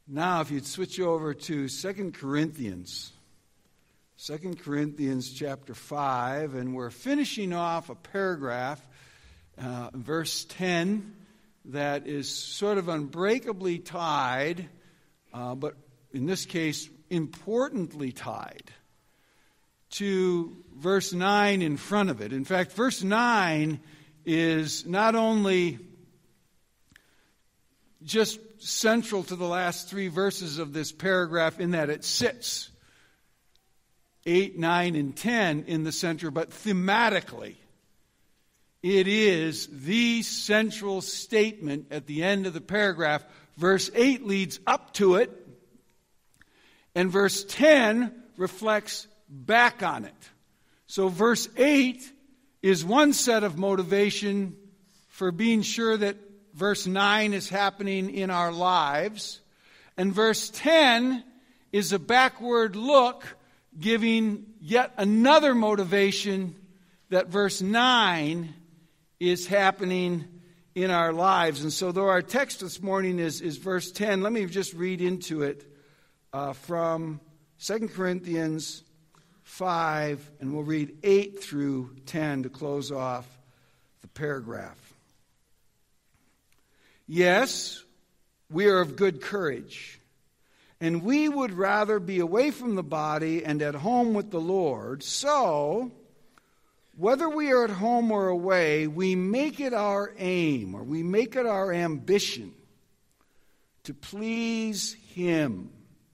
Now, if you'd switch over to 2 Corinthians. 2 Corinthians chapter 5, and we're finishing off a paragraph, verse 10, that is sort of unbreakably tied, but in this case, importantly tied to verse 9 in front of it. In fact, verse 9 is not only just central to the last three verses of this paragraph in that it sits 8, 9, and 10 in the center, but thematically it is the central statement at the end of the paragraph. Verse 8 leads up to it, and verse 10 reflects back on it. So verse 8 is one set of motivation for being sure that verse 9 is happening in our lives. And verse 10 is a backward look, giving yet another motivation that verse 9 is happening in our lives. And so though our text this morning is verse 10, let me just read into it from 2 Corinthians 5, and we'll read 8 through 10 to close off the paragraph. Yes, we are of good courage, and we would rather be away from the body and at home with the Lord. So, whether we are at home or away, we make it our aim, or we make it our ambition to please Him.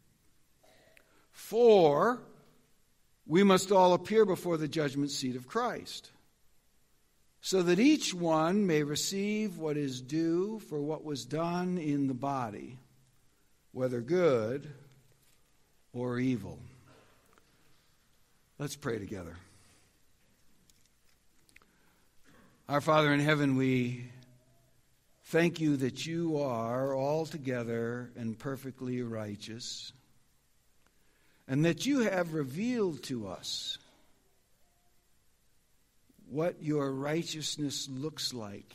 For we must all appear before the judgment seat of Christ, so that each one may receive what is due for what was done in the body, whether good or evil. Let's pray together. Our Father in heaven, we thank you that you are altogether and perfectly righteous, and that you have revealed to us what your righteousness looks like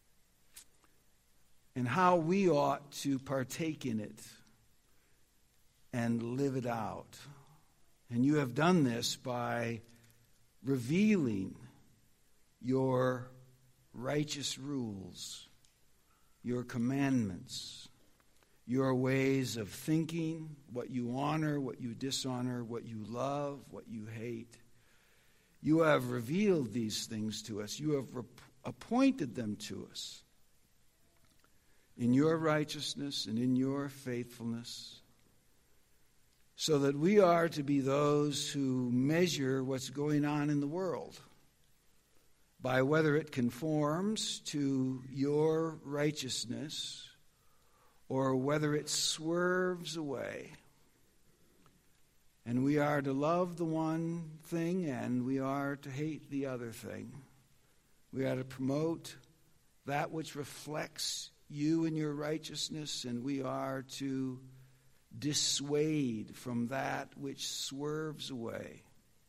and how we ought to partake in it and live it out. And you have done this by revealing your righteous rules, your commandments, your ways of thinking, what you honor, what you dishonor, what you love, what you hate. You have revealed these things to us. You have appointed them to us in your righteousness and in your faithfulness, so that we are to be those who measure what's going on in the world by whether it conforms to your righteousness or whether it swerves away. And we are to love the one thing and we are to hate the other thing. We are to promote that which reflects you and your righteousness, and we are to dissuade from that which swerves away.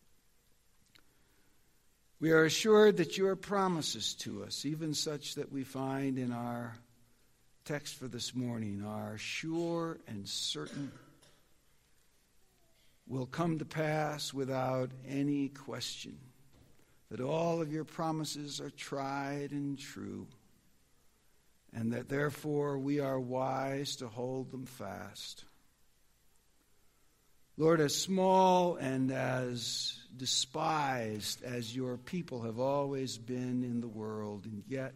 We are assured that your promises to us, even such that we find in our text for this morning, are sure and certain, will come to pass without any question, that all of your promises are tried and true, and that therefore we are wise to hold them fast. Lord, as small and as despised as your people have always been in the world, and yet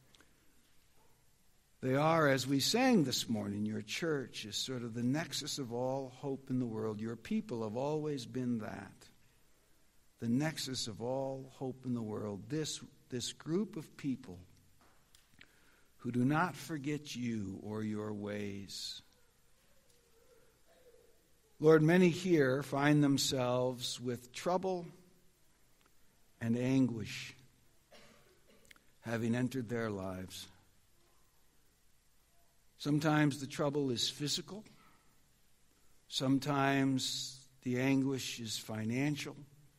they are, as we sang this morning, your church is sort of the nexus of all hope in the world. Your people have always been that, the nexus of all hope in the world. This group of people who do not forget you or your ways. Lord, many here find themselves with trouble and anguish having entered their lives. Sometimes the trouble is physical. Sometimes the anguish is financial.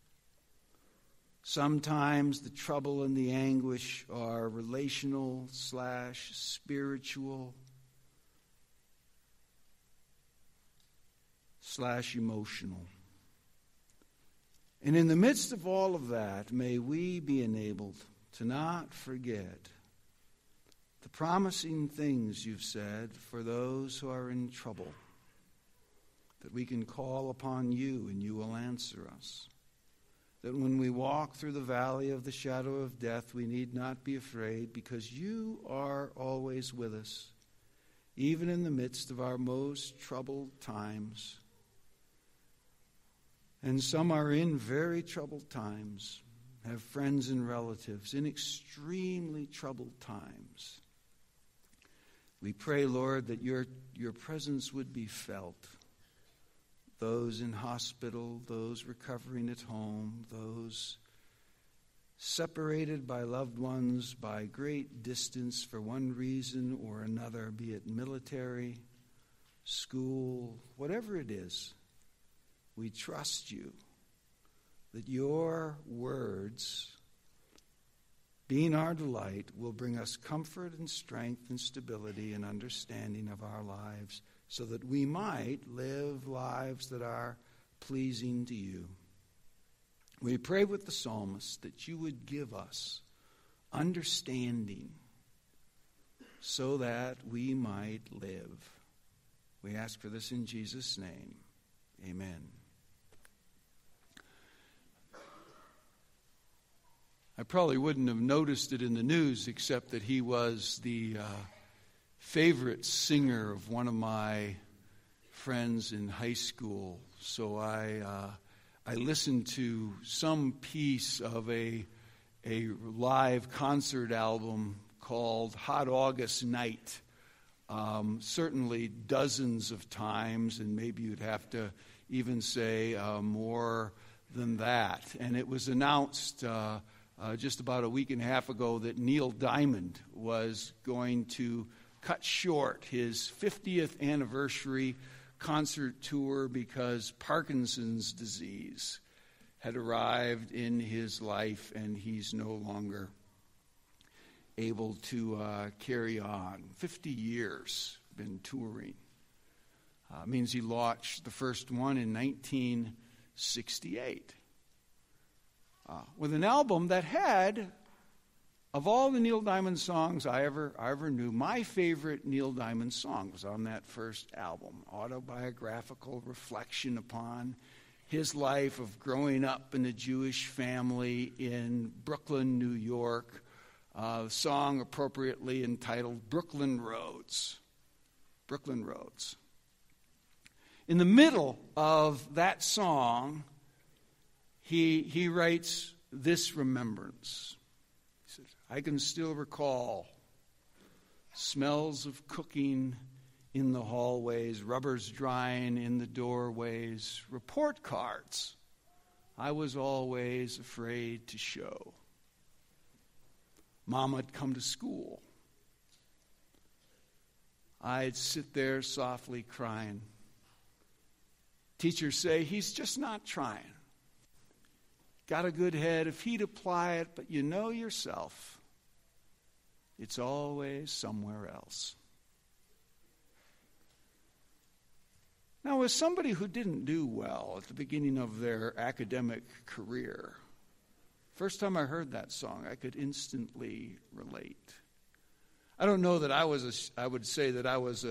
Sometimes the trouble and the anguish are relational / spiritual. /emotional. And in the midst of all of that, may we be enabled to not forget the promising things you've said for those who are in trouble, that we can call upon you and you will answer us. That when we walk through the valley of the shadow of death, we need not be afraid because you are always with us, even in the midst of our most troubled times. And some are in very troubled times, have friends and relatives in extremely troubled times. We pray, Lord, that your presence would be felt. Those in hospital, those recovering at home, those separated by loved ones by great distance for one reason or another, be it military, school, whatever it is, we trust you that your words, being our delight, will bring us comfort and strength and stability and understanding of our lives, so that we might live lives that are pleasing to you. We pray with the psalmist that you would give us understanding so that we might live. We ask for this in Jesus' name. Amen. I probably wouldn't have noticed it in the news except that he was the favorite singer of one of my friends in high school. So I listened to some piece of a live concert album called Hot August Night, certainly dozens of times, and maybe you'd have to even say more than that. And it was announced just about a week and a half ago that Neil Diamond was going to cut short his 50th anniversary concert tour because Parkinson's disease had arrived in his life and he's no longer able to carry on. 50 years been touring. Means he launched the first one in 1968 with an album that had, of all the Neil Diamond songs I ever knew, my favorite Neil Diamond song was on that first album, autobiographical reflection upon his life of growing up in a Jewish family in Brooklyn, New York. The song appropriately entitled Brooklyn Roads. Brooklyn Roads. In the middle of that song, he writes this remembrance. I can still recall smells of cooking in the hallways, rubbers drying in the doorways, report cards I was always afraid to show. Mom had come to school. I'd sit there softly crying. Teachers say, he's just not trying. Got a good head if he'd apply it, but you know yourself. It's always somewhere else. Now, as somebody who didn't do well at the beginning of their academic career, first time I heard that song, I could instantly relate. I don't know that I would say that I was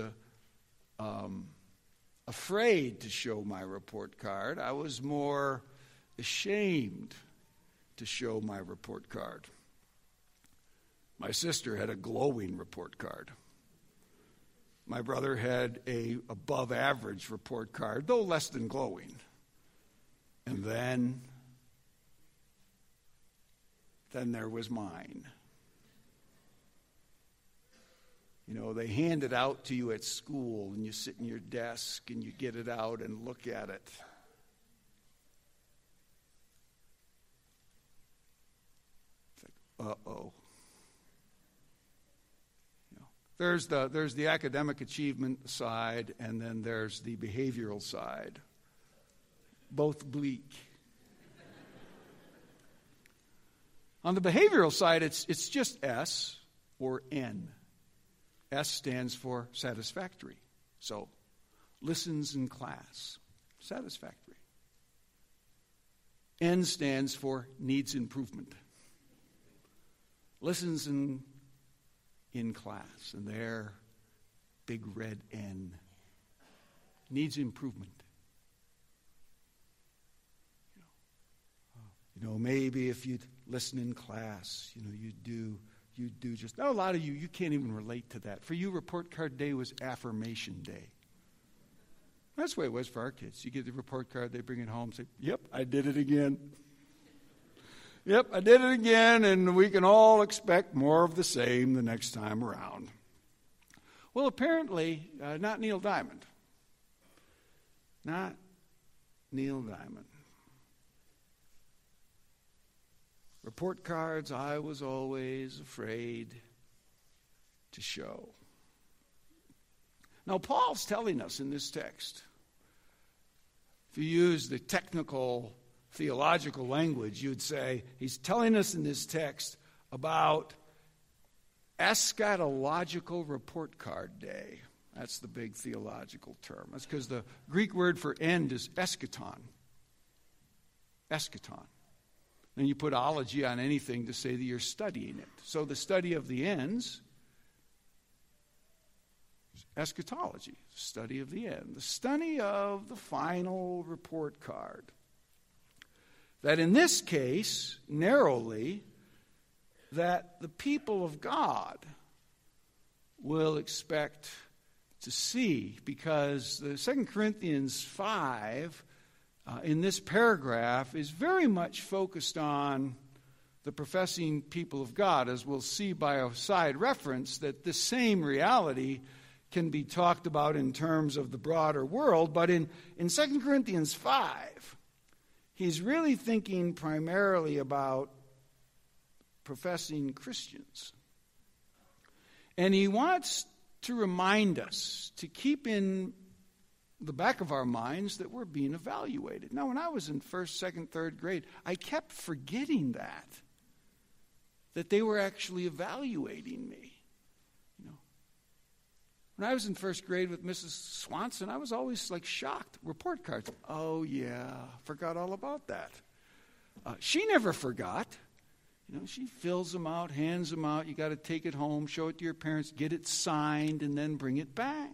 afraid to show my report card. I was more ashamed to show my report card. My sister had a glowing report card. My brother had a above average report card, though less than glowing. And then there was mine. You know, they hand it out to you at school, and you sit in your desk, and you get it out and look at it. It's like, uh-oh. You know, there's the academic achievement side, and then there's the behavioral side. Both bleak. On the behavioral side, it's just S or N. S stands for satisfactory. So, listens in class. Satisfactory. N stands for needs improvement. Listens in class, and there, big red N. Needs improvement. Maybe if you'd listen in class, you do just, a lot of you can't even relate to that. For you, report card day was affirmation day. That's the way it was for our kids. You get the report card, they bring it home, say, yep, I did it again. Yep, I did it again, and we can all expect more of the same the next time around. Well, apparently, not Neil Diamond. Not Neil Diamond. Report cards I was always afraid to show. Now, Paul's telling us in this text, if you use the technical theological language, you'd say he's telling us in this text about eschatological report card day. That's the big theological term. That's because the Greek word for end is eschaton. Eschaton. Then you put ology on anything to say that you're studying it. So the study of the ends, eschatology, study of the end, the study of the final report card. That in this case, narrowly, that the people of God will expect to see, because the 2 Corinthians 5 in this paragraph is very much focused on the professing people of God, as we'll see by a side reference that this same reality can be talked about in terms of the broader world. But in 2 Corinthians 5, he's really thinking primarily about professing Christians. And he wants to remind us to keep in the back of our minds that we're being evaluated. Now, when I was in first, second, third grade, I kept forgetting that they were actually evaluating me. When I was in first grade with Mrs. Swanson, I was always shocked. Report cards. Oh, yeah, forgot all about that. She never forgot. She fills them out, hands them out. You got to take it home, show it to your parents, get it signed, and then bring it back.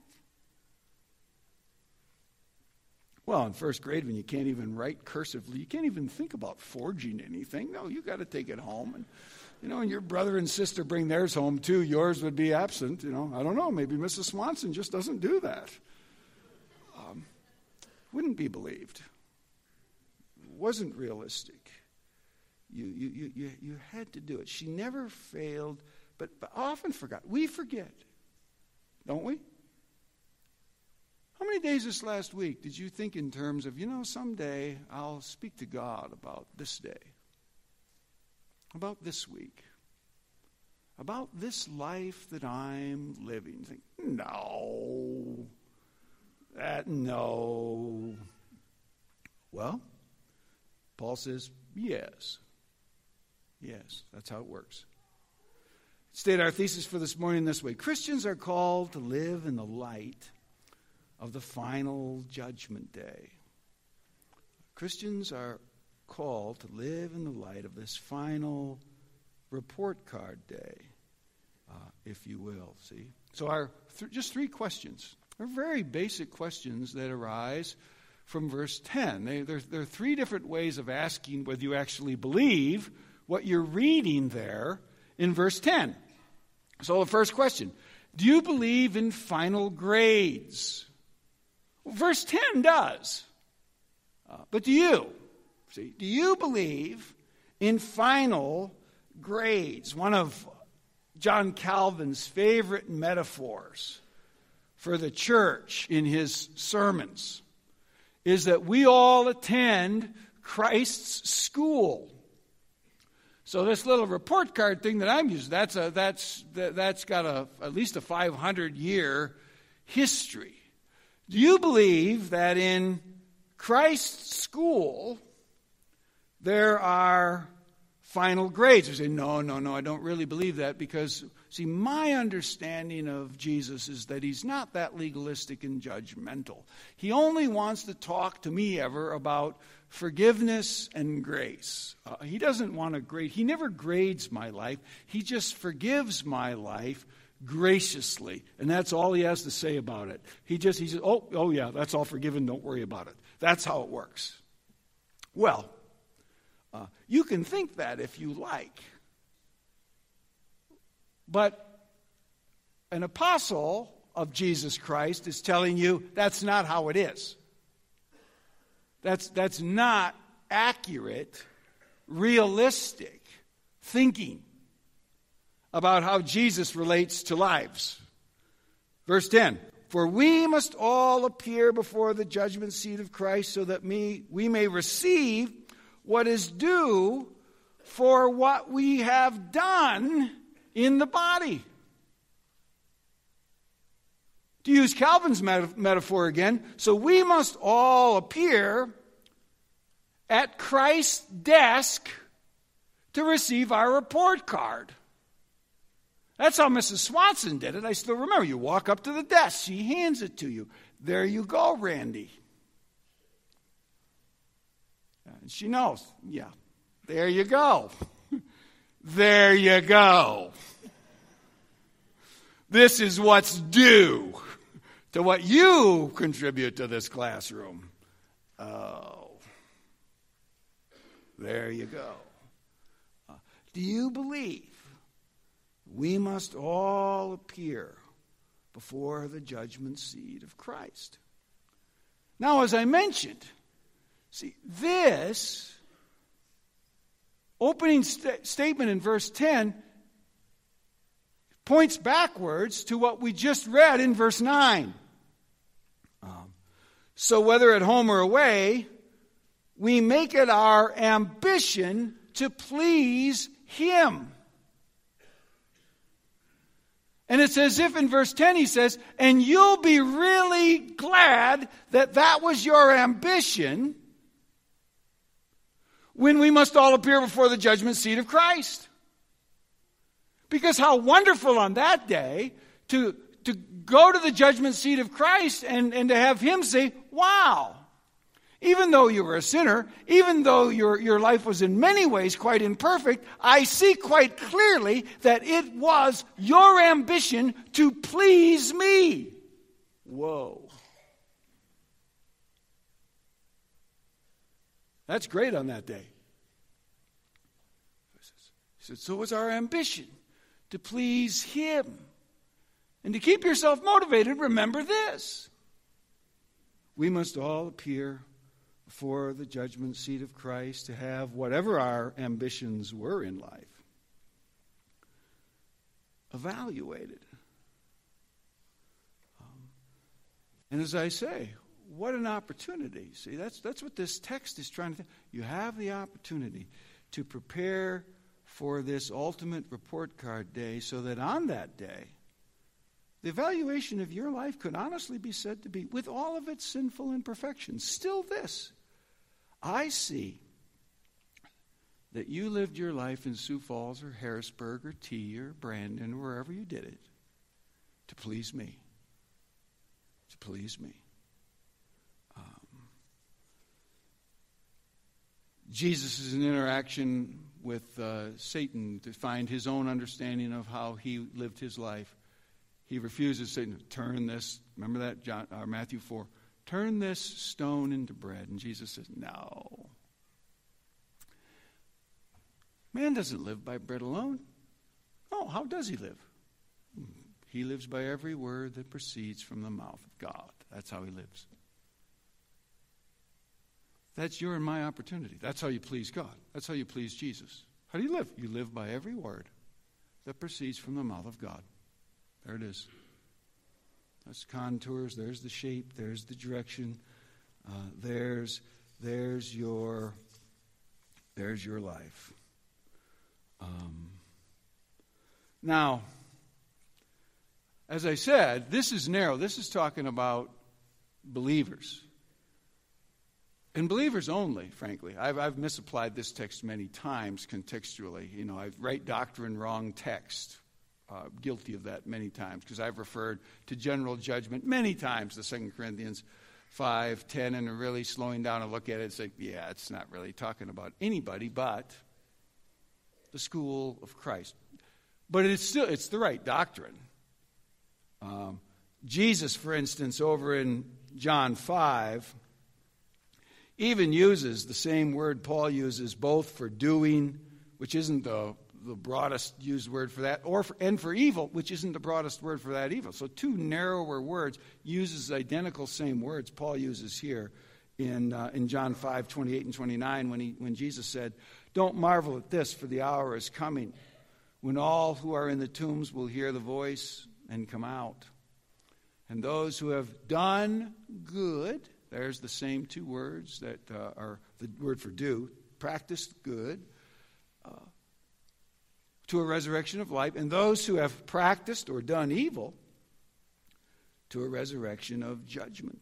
Well, in first grade, when you can't even write cursively, you can't even think about forging anything. No, you got to take it home. And your brother and sister bring theirs home too. Yours would be absent. I don't know. Maybe Mrs. Swanson just doesn't do that. Wouldn't be believed. Wasn't realistic. You had to do it. She never failed, but often forgot. We forget, don't we? How many days this last week did you think in terms of, someday I'll speak to God about this day, about this week, about this life that I'm living? Think, no. Well, Paul says, yes. Yes, that's how it works. State our thesis for this morning this way. Christians are called to live in the light of the final judgment day. Christians are called to live in the light of this final report card day, if you will. See? So just three questions. They're very basic questions that arise from verse 10. There are three different ways of asking whether you actually believe what you're reading there in verse 10. So the first question, do you believe in final grades? Well, verse 10 does. But do you? See, do you believe in final grades? One of John Calvin's favorite metaphors for the church in his sermons is that we all attend Christ's school. So this little report card thing that I'm using, that's got at least a 500-year history. Do you believe that in Christ's school there are final grades. We say, no, I don't really believe that because, see, my understanding of Jesus is that he's not that legalistic and judgmental. He only wants to talk to me ever about forgiveness and grace. He doesn't want to grade. He never grades my life. He just forgives my life graciously. And that's all he has to say about it. He says, oh yeah, that's all forgiven. Don't worry about it. That's how it works. Well, you can think that if you like. But an apostle of Jesus Christ is telling you that's not how it is. That's not accurate, realistic thinking about how Jesus relates to lives. Verse 10, for we must all appear before the judgment seat of Christ so that we may receive what is due for what we have done in the body. To use Calvin's metaphor again, so we must all appear at Christ's desk to receive our report card. That's how Mrs. Swanson did it. I still remember. You walk up to the desk. She hands it to you. There you go, Randy. And she knows. Yeah. There you go. There you go. This is what's due to what you contribute to this classroom. Oh. There you go. Do you believe we must all appear before the judgment seat of Christ? Now, as I mentioned, see, this opening statement in verse 10 points backwards to what we just read in verse 9. So whether at home or away, we make it our ambition to please Him. And it's as if in verse 10 he says, and you'll be really glad that that was your ambition when we must all appear before the judgment seat of Christ. Because how wonderful on that day to go to the judgment seat of Christ and to have Him say, wow, even though you were a sinner, even though your life was in many ways quite imperfect, I see quite clearly that it was your ambition to please me. Whoa. That's great on that day. He said, so was our ambition to please Him. And to keep yourself motivated, remember this. We must all appear before the judgment seat of Christ to have whatever our ambitions were in life evaluated. And as I say, what an opportunity. See, that's what this text is trying to do. You have the opportunity to prepare for this ultimate report card day so that on that day, the evaluation of your life could honestly be said to be, with all of its sinful imperfections, still this. I see that you lived your life in Sioux Falls or Harrisburg or T or Brandon or wherever you did it to please me. To please me. Jesus' interaction with Satan to find his own understanding of how he lived his life. He refuses Satan to turn this, remember that, Matthew 4, turn this stone into bread. And Jesus says, no. Man doesn't live by bread alone. Oh, how does he live? He lives by every word that proceeds from the mouth of God. That's how he lives. That's your and my opportunity. That's how you please God. That's how you please Jesus. How do you live? You live by every word that proceeds from the mouth of God. There it is. That's contours. There's the shape. There's the direction. There's your life. Now, as I said, this is narrow. This is talking about believers. And believers only, frankly. I've misapplied this text many times contextually. I write doctrine wrong text. Guilty of that many times because I've referred to general judgment many times to 2 Corinthians 5:10, and really slowing down and look at it and say, yeah, it's not really talking about anybody but the school of Christ. But it's the right doctrine. Jesus, for instance, over in John 5, even uses the same word Paul uses both for doing, which isn't the broadest used word for that, and for evil, which isn't the broadest word for that evil. So two narrower words uses identical same words Paul uses here in John 5:28 and 29 when Jesus said, "Don't marvel at this, for the hour is coming when all who are in the tombs will hear the voice and come out. And those who have done good," there's the same two words that are the word for do, practiced good, to a resurrection of life, and those who have practiced or done evil to a resurrection of judgment.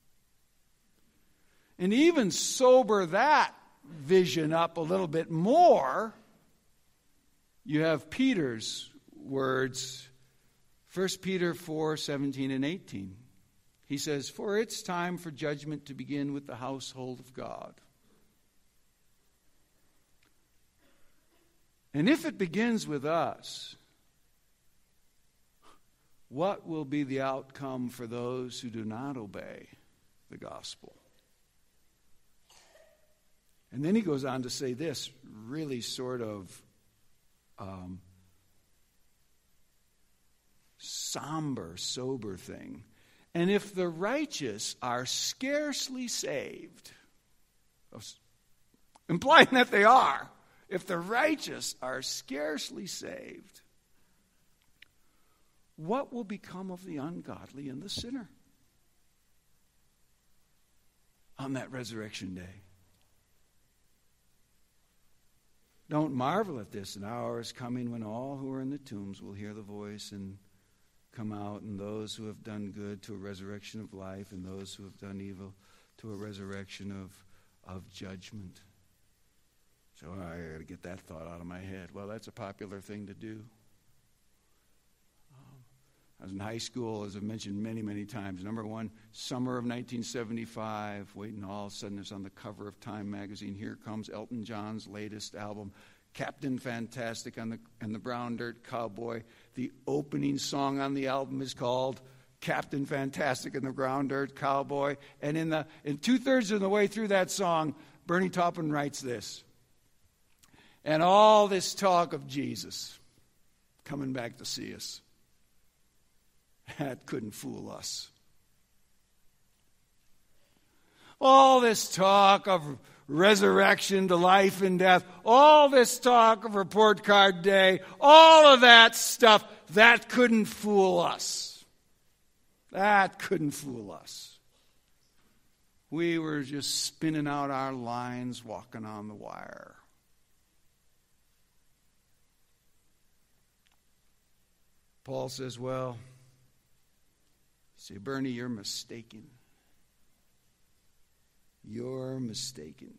And even sober that vision up a little bit more, you have Peter's words, 1 Peter 4:17 and 18. He says, "For it's time for judgment to begin with the household of God. And if it begins with us, what will be the outcome for those who do not obey the gospel?" And then he goes on to say this really sort of somber, sober thing. "And if the righteous are scarcely saved," implying that they are, if the righteous are scarcely saved, what will become of the ungodly and the sinner on that resurrection day? "Don't marvel at this. An hour is coming when all who are in the tombs will hear the voice and come out, and those who have done good to a resurrection of life, and those who have done evil to a resurrection of judgment." So I got to get that thought out of my head. Well, that's a popular thing to do. I was in high school, as I've mentioned many, many times. Number one, summer of 1975, waiting all of a sudden it's on the cover of Time magazine. Here comes Elton John's latest album, Captain Fantastic and the Brown Dirt Cowboy. The opening song on the album is called Captain Fantastic and the Brown Dirt Cowboy. And in 2/3 of the way through that song, Bernie Taupin writes this: "And all this talk of Jesus coming back to see us, that couldn't fool us. All this talk of resurrection to life and death, all this talk of report card day, all of that stuff, that couldn't fool us. That couldn't fool us. We were just spinning out our lines, walking on the wire." Paul says, "Well, say, Bernie, you're mistaken. You're mistaken.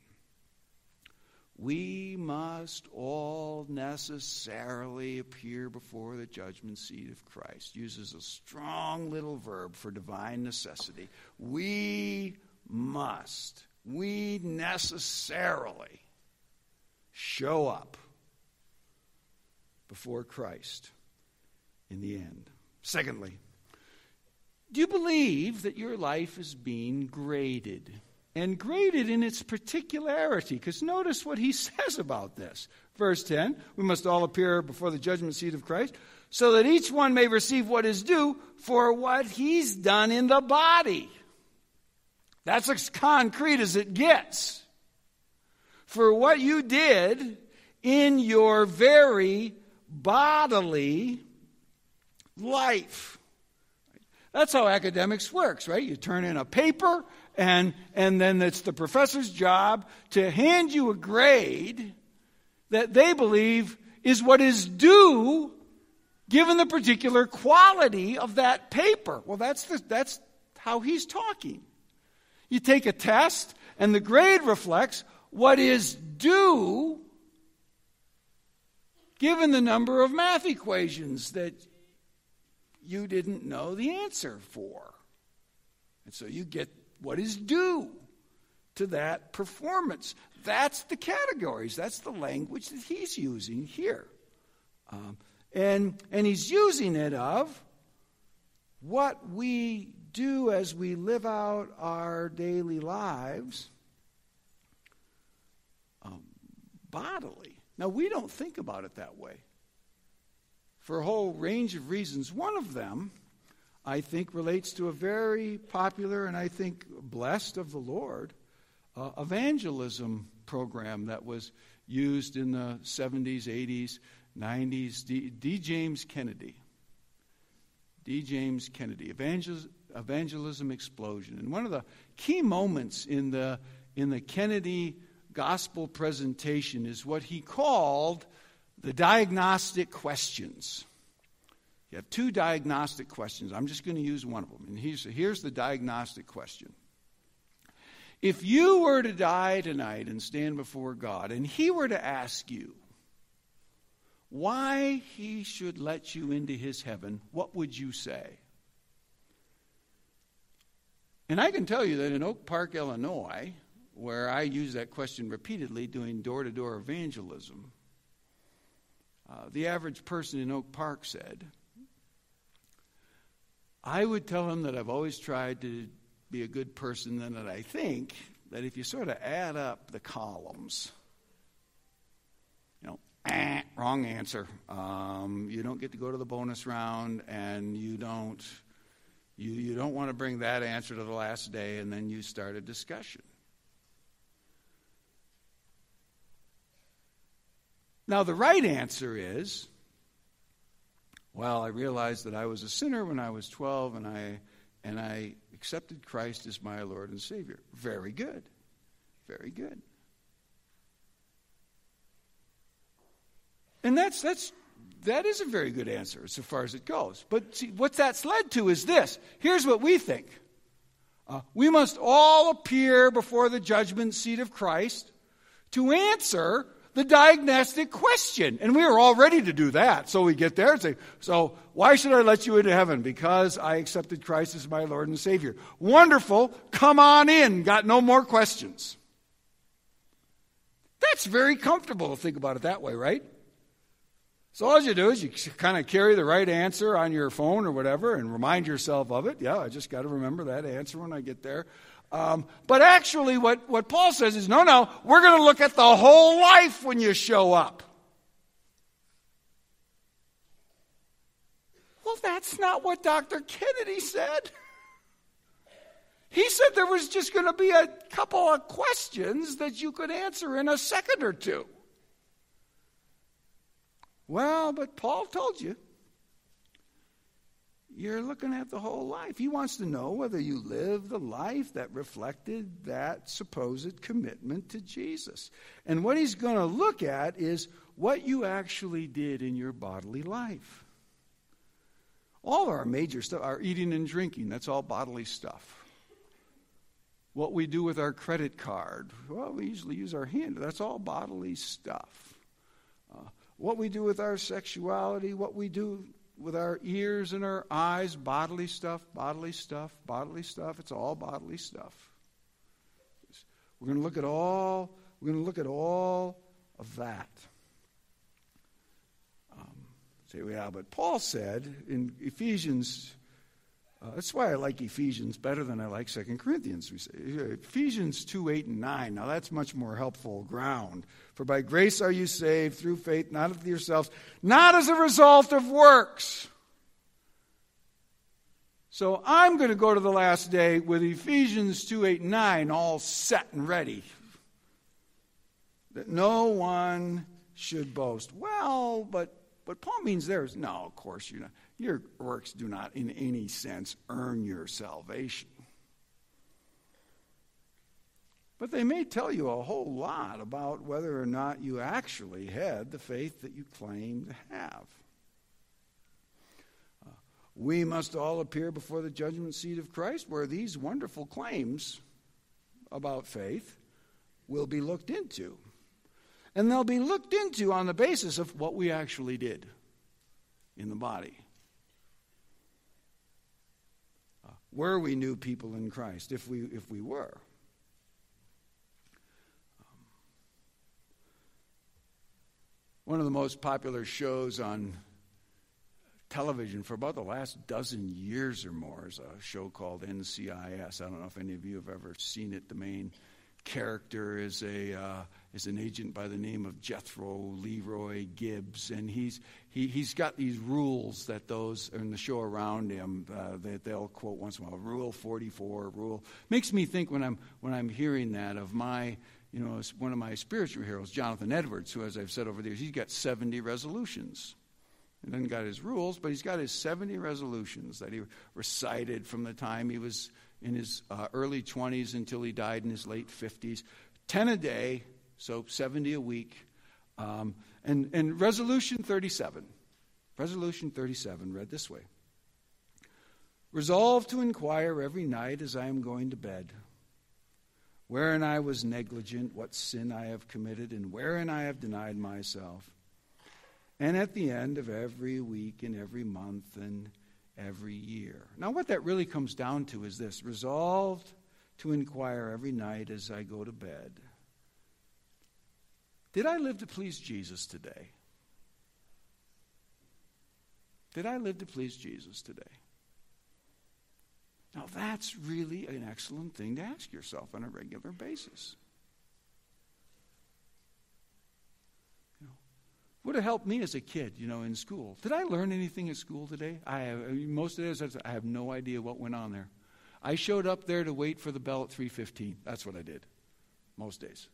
We must all necessarily appear before the judgment seat of Christ." Uses a strong little verb for divine necessity. We necessarily show up before Christ in the end. Secondly, do you believe that your life is being graded? And graded in its particularity. Because notice what he says about this. Verse 10, "We must all appear before the judgment seat of Christ, so that each one may receive what is due for what he's done in the body." That's as concrete as it gets. For what you did in your very bodily life. That's how academics works, right? You turn in a paper, and then it's the professor's job to hand you a grade that they believe is what is due given the particular quality of that paper. Well, that's how he's talking. You take a test, And the grade reflects what is due given the number of math equations that you didn't know the answer for. And so you get what is due to that performance. That's the categories. That's the language that he's using here. And he's using it of what we do as we live out our daily lives bodily. Now, we don't think about it that way for a whole range of reasons. One of them, I think, relates to a very popular and I think blessed of the Lord evangelism program that was used in the 70s, 80s, 90s. D. James Kennedy. D. James Kennedy, evangelism explosion. And one of the key moments in the Kennedy gospel presentation is what he called the diagnostic questions. You have two diagnostic questions. I'm just going to use one of them. And here's the diagnostic question. If you were to die tonight and stand before God, and he were to ask you why he should let you into his heaven, what would you say? And I can tell you that in Oak Park, Illinois, where I use that question repeatedly doing door-to-door evangelism, the average person in Oak Park said, I would tell him that I've always tried to be a good person, and that I think that if you sort of add up the columns, wrong answer. You don't get to go to the bonus round, and you don't want to bring that answer to the last day, and then you start a discussion. Now, the right answer is, well, I realized that I was a sinner when I was 12, and I accepted Christ as my Lord and Savior. Very good. Very good. And that is a very good answer so far as it goes. But see, what that's led to is this. Here's what we think. We must all appear before the judgment seat of Christ to answer the diagnostic question. And we are all ready to do that. So we get there and say, so why should I let you into heaven? Because I accepted Christ as my Lord and Savior. Wonderful. Come on in. Got no more questions. That's very comfortable to think about it that way, right? So all you do is you kind of carry the right answer on your phone or whatever and remind yourself of it. Yeah, I just got to remember that answer when I get there. But actually what Paul says is, no, we're going to look at the whole life when you show up. Well, that's not what Dr. Kennedy said. He said there was just going to be a couple of questions that you could answer in a second or two. Well, but Paul told you. You're looking at the whole life. He wants to know whether you lived the life that reflected that supposed commitment to Jesus. And what he's going to look at is what you actually did in your bodily life. All of our major stuff, our eating and drinking, that's all bodily stuff. What we do with our credit card, well, we usually use our hand. That's all bodily stuff. What we do with our sexuality, what we do with our ears and our eyes, bodily stuff, bodily stuff, bodily stuff. It's all bodily stuff. We're going to look at all of that. But Paul said in Ephesians, that's why I like Ephesians better than I like 2 Corinthians. We say Ephesians 2, 8, and 9. Now that's much more helpful ground. For by grace are you saved through faith, not of yourselves, not as a result of works. So I'm going to go to the last day with Ephesians 2, 8, and 9 all set and ready. That no one should boast. Well, but Paul means there's, no, of course you're not. Your works do not in any sense earn your salvation. But they may tell you a whole lot about whether or not you actually had the faith that you claim to have. We must all appear before the judgment seat of Christ, where these wonderful claims about faith will be looked into. And they'll be looked into on the basis of what we actually did in the body. Were we new people in Christ? If we were. One of the most popular shows on television for about the last dozen years or more is a show called NCIS. I don't know if any of you have ever seen it. The main character is an agent by the name of Jethro Leroy Gibbs, and he's got these rules that those in the show around him that they'll quote once in a while. Rule 44, rule makes me think when I'm hearing that of my. One of my spiritual heroes, Jonathan Edwards, who, as I've said over the years, he's got 70 resolutions. He doesn't got his rules, but he's got his 70 resolutions that he recited from the time he was in his early 20s until he died in his late 50s. 10 a day, so 70 a week. And resolution 37. Resolution 37 read this way. Resolve to inquire every night as I am going to bed, wherein I was negligent, what sin I have committed, and wherein I have denied myself. And at the end of every week and every month and every year. Now what that really comes down to is this. Resolved to inquire every night as I go to bed. Did I live to please Jesus today? Did I live to please Jesus today? Now, that's really an excellent thing to ask yourself on a regular basis. Would have helped me as a kid, in school. Did I learn anything at school today? Most of it, I have no idea what went on there. I showed up there to wait for the bell at 3:15. That's what I did, most days.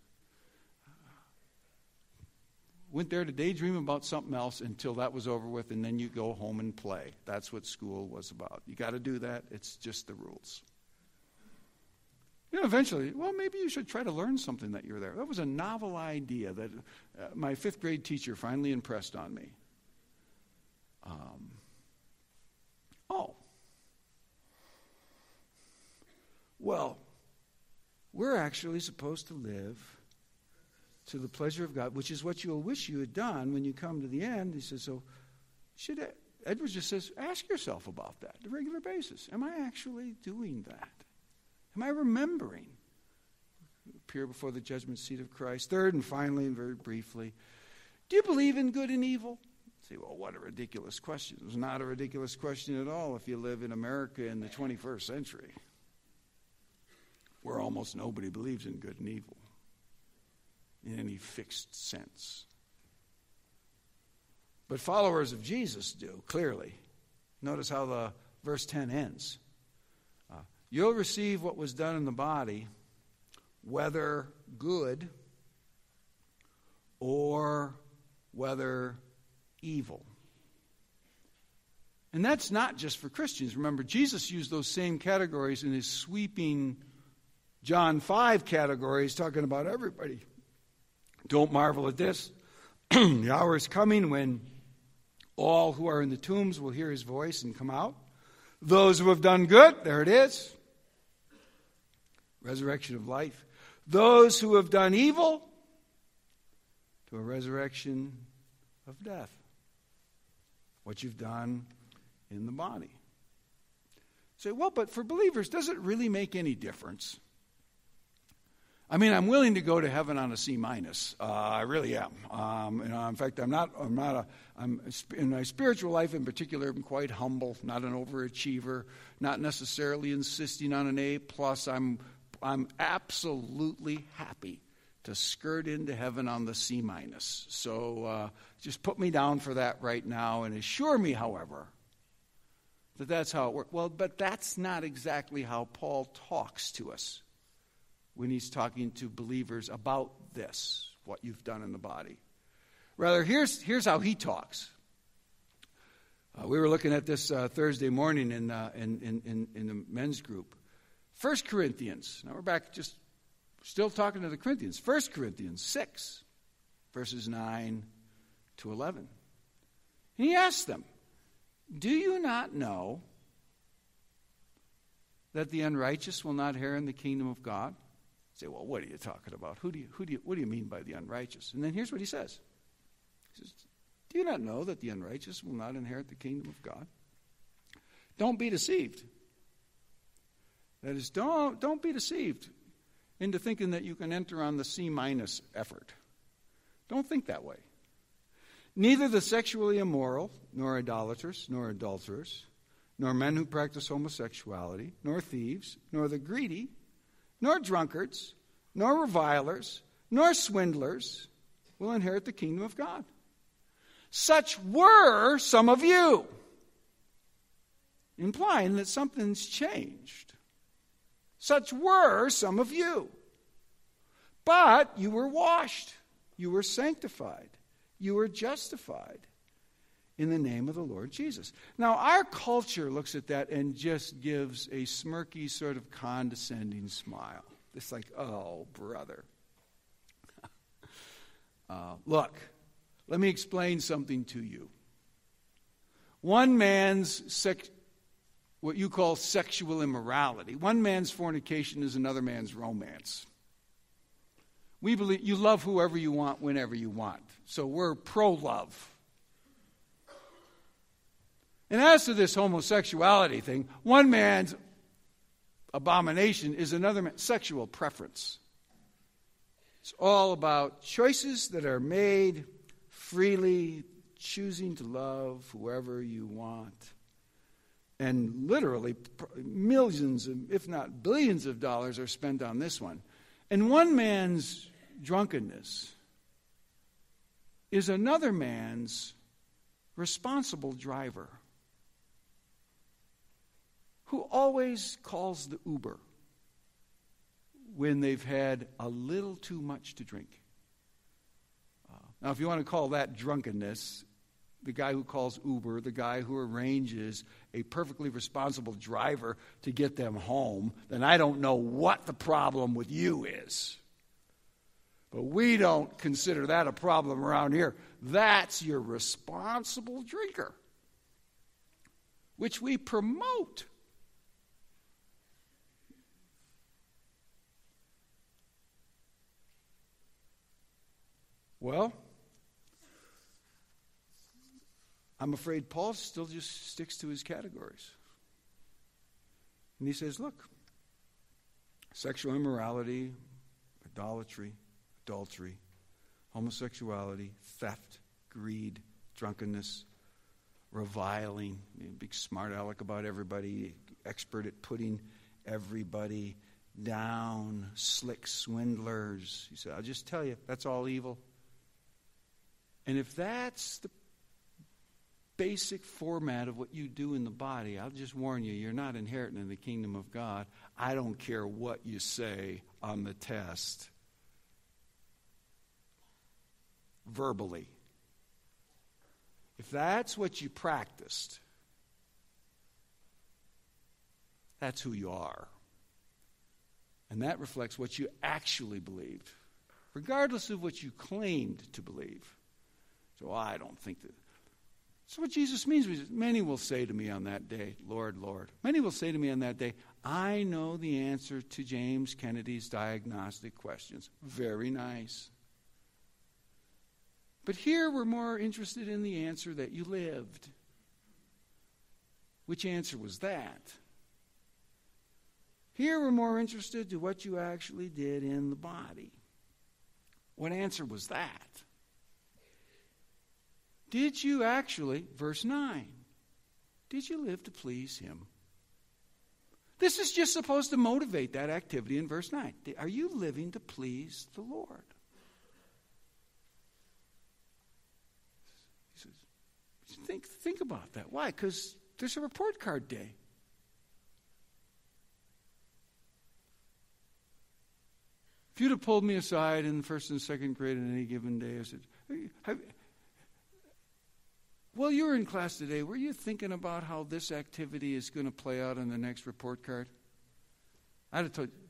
Went there to daydream about something else until that was over with, and then you go home and play. That's what school was about. You got to do that. It's just the rules. Eventually, maybe you should try to learn something that you're there. That was a novel idea that my 5th grade teacher finally impressed on me. We're actually supposed to live to the pleasure of God, which is what you'll wish you had done when you come to the end. He says, Edwards just says, ask yourself about that on a regular basis. Am I actually doing that? Am I remembering? Appear before the judgment seat of Christ. Third and finally, and very briefly, do you believe in good and evil? Say, what a ridiculous question. It's not a ridiculous question at all if you live in America in the 21st century, where almost nobody believes in good and evil in any fixed sense. But followers of Jesus do, clearly. Notice how the verse 10 ends. You'll receive what was done in the body, whether good or whether evil. And that's not just for Christians. Remember, Jesus used those same categories in his sweeping John 5 categories, talking about everybody. Don't marvel at this. The hour is coming when all who are in the tombs will hear his voice and come out. Those who have done good, there it is. Resurrection of life. Those who have done evil, to a resurrection of death. What you've done in the body. Say, but for believers, does it really make any difference? I mean, I'm willing to go to heaven on a C-. I really am. In fact, I'm in my spiritual life in particular, I'm quite humble, not an overachiever, not necessarily insisting on an A+. I'm absolutely happy to skirt into heaven on the C-. So just put me down for that right now and assure me, however, that that's how it works. Well, but that's not exactly how Paul talks to us when he's talking to believers about this, what you've done in the body. Rather, here's how he talks. We were looking at this Thursday morning in the men's group. 1 Corinthians. Now we're back just still talking to the Corinthians. 1 Corinthians 6, verses 9 to 11. And he asks them, do you not know that the unrighteous will not inherit the kingdom of God? Say, well, what are you talking about? What do you mean by the unrighteous? And then here's what he says. He says, do you not know that the unrighteous will not inherit the kingdom of God? Don't be deceived. That is, don't be deceived into thinking that you can enter on the C- effort. Don't think that way. Neither the sexually immoral, nor idolaters, nor adulterers, nor men who practice homosexuality, nor thieves, nor the greedy, nor drunkards, nor revilers, nor swindlers will inherit the kingdom of God. Such were some of you, implying that something's changed. Such were some of you. But you were washed, you were sanctified, you were justified in the name of the Lord Jesus. Now, our culture looks at that and just gives a smirky, sort of condescending smile. It's like, oh, brother. Look, let me explain something to you. One man's what you call sexual immorality, one man's fornication is another man's romance. We believe you love whoever you want, whenever you want. So we're pro-love. And as to this homosexuality thing, one man's abomination is another man's sexual preference. It's all about choices that are made freely, choosing to love whoever you want. And literally millions, if not billions of dollars are spent on this one. And one man's drunkenness is another man's responsible driver, who always calls the Uber when they've had a little too much to drink. Now, if you want to call that drunkenness, the guy who calls Uber, the guy who arranges a perfectly responsible driver to get them home, then I don't know what the problem with you is. But we don't consider that a problem around here. That's your responsible drinker, which we promote. Well, I'm afraid Paul still just sticks to his categories. And he says, look, sexual immorality, idolatry, adultery, homosexuality, theft, greed, drunkenness, reviling, big smart aleck about everybody, expert at putting everybody down, slick swindlers. He said, I'll just tell you, that's all evil. And if that's the basic format of what you do in the body, I'll just warn you, you're not inheriting in the kingdom of God. I don't care what you say on the test verbally. If that's what you practiced, that's who you are. And that reflects what you actually believed, regardless of what you claimed to believe. So I don't think that. That's what Jesus means. Many will say to me on that day, Lord, Lord. Many will say to me on that day, I know the answer to James Kennedy's diagnostic questions. Very nice. But here we're more interested in the answer that you lived. Which answer was that? Here we're more interested to what you actually did in the body. What answer was that? Did you actually, verse 9, did you live to please him? This is just supposed to motivate that activity in verse 9. Are you living to please the Lord? He says, think about that. Why? Because there's a report card day. If you'd have pulled me aside in first and second grade on any given day, I said, well, you were in class today. Were you thinking about how this activity is going to play out on the next report card? I'd have told you,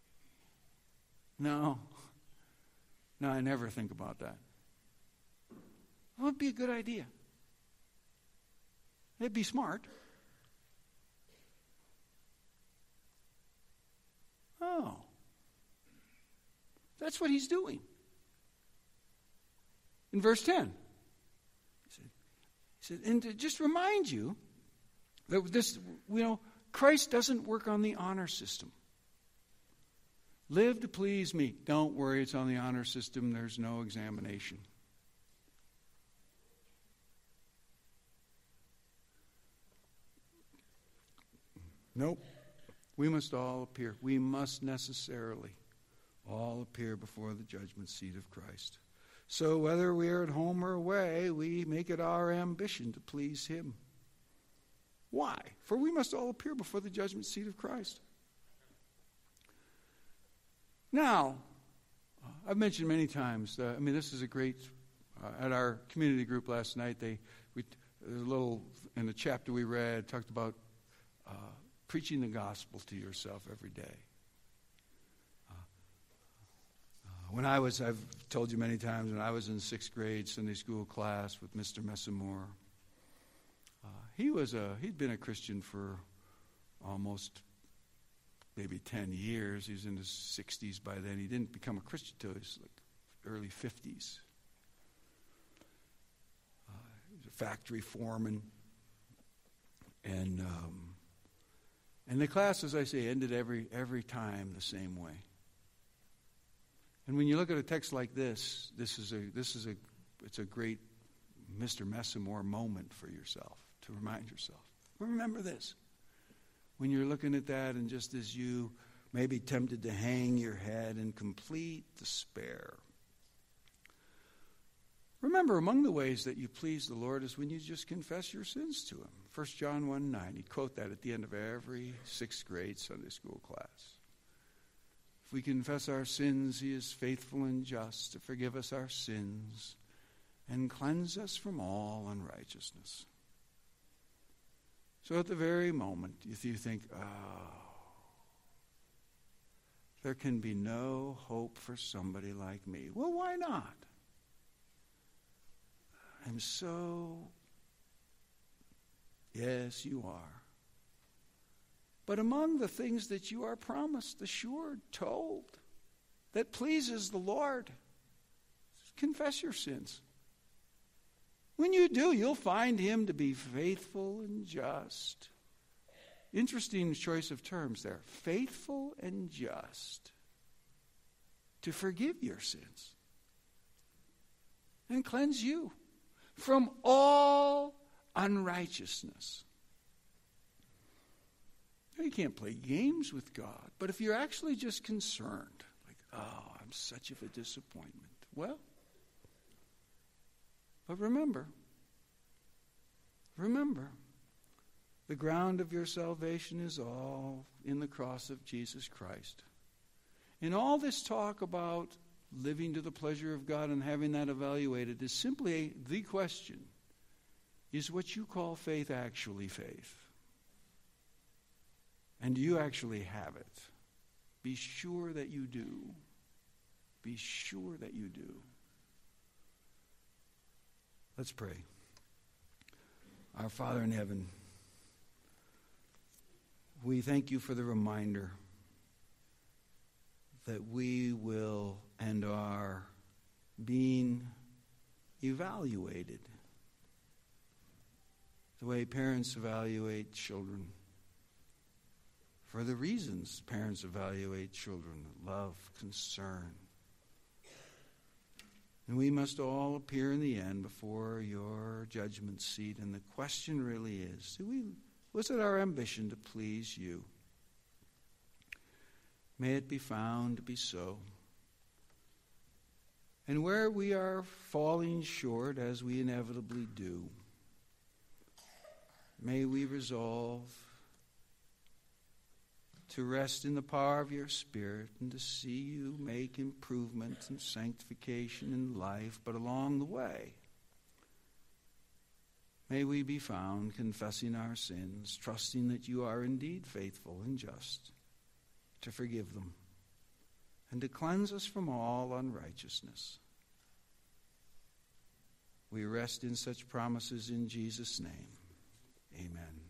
no, I never think about that. Well, it'd be a good idea. It'd be smart. Oh. That's what he's doing. In verse 10, he said, and to just remind you that this, Christ doesn't work on the honor system. Live to please me. Don't worry, it's on the honor system. There's no examination. Nope. We must all appear. We must necessarily all appear before the judgment seat of Christ. So whether we are at home or away, we make it our ambition to please him. Why? For we must all appear before the judgment seat of Christ. Now, I've mentioned many times, this is a great, at our community group last night, there's a little, in the chapter we read, talked about preaching the gospel to yourself every day. I've told you many times, when I was in 6th grade Sunday school class with Mr. Messamore, he'd been a Christian for almost maybe 10 years. He was in his 60s by then. He didn't become a Christian until his early 50s. He was a factory foreman. And the class, as I say, ended every time the same way. And when you look at a text like this, it's a great Mr. Messamore moment for yourself, to remind yourself. Remember this. When you're looking at that, and just as you may be tempted to hang your head in complete despair, remember, among the ways that you please the Lord is when you just confess your sins to him. 1 John 1:9, he'd quote that at the end of every 6th grade Sunday school class. If we confess our sins, he is faithful and just to forgive us our sins and cleanse us from all unrighteousness. So at the very moment, if you think, there can be no hope for somebody like me. Well, why not? I'm so... Yes, you are. But among the things that you are promised, assured, told, that pleases the Lord, confess your sins. When you do, you'll find him to be faithful and just. Interesting choice of terms there. Faithful and just to forgive your sins and cleanse you from all unrighteousness. You can't play games with God, but if you're actually just concerned, like, I'm such of a disappointment, well, but remember, the ground of your salvation is all in the cross of Jesus Christ. And all this talk about living to the pleasure of God and having that evaluated is simply the question, is what you call faith actually faith? And do you actually have it? Be sure that you do. Be sure that you do. Let's pray. Our Father in heaven, we thank you for the reminder that we will and are being evaluated the way parents evaluate children, for the reasons parents evaluate children: love, concern. And we must all appear in the end before your judgment seat. And the question really is, was it our ambition to please you? May it be found to be so. And where we are falling short, as we inevitably do, may we resolve to rest in the power of your Spirit and to see you make improvement and sanctification in life, but along the way, may we be found confessing our sins, trusting that you are indeed faithful and just to forgive them and to cleanse us from all unrighteousness. We rest in such promises in Jesus' name. Amen.